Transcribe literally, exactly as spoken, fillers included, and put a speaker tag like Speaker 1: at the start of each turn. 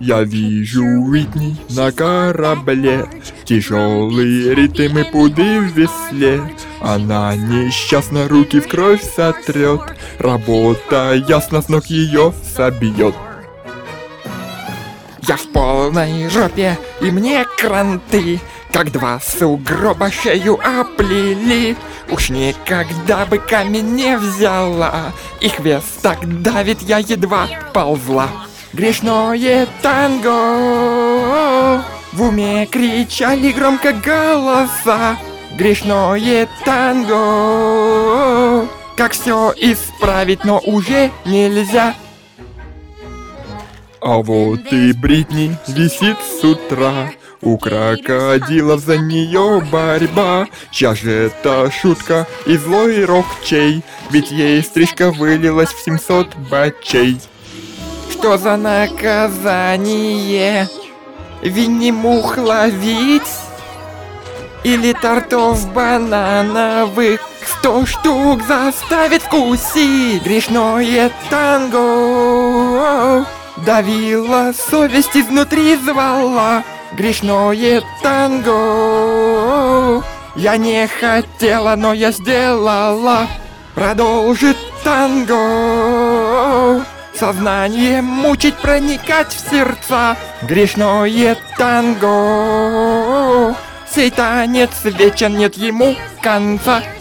Speaker 1: Я вижу Уитни на корабле, тяжелые ритмы пуды в весле. Она несчастно руки в кровь сотрет, работа ясно с ног ее собьет.
Speaker 2: Я в полной жопе, и мне кранты, как два сугроба шею оплели. Уж никогда бы камень не взяла, их вес так давит, я едва ползла. Грешное танго, в уме кричали громко голоса. Грешное танго, как все исправить, но уже нельзя.
Speaker 1: А вот и Бритни висит с утра, у крокодилов за нее борьба. Чья же это шутка и злой рок чей? Ведь ей стрижка вылилась в семьсот бачей.
Speaker 2: Что за наказание? Винни-Мух ловить? Или тортов банановых сто штук заставить вкусить? Грешное танго давила, совесть изнутри звала. Грешное танго я не хотела, но я сделала. Продолжит танго сознание мучить, проникать в сердца. Грешное танго, сей танец вечен, нет ему конца.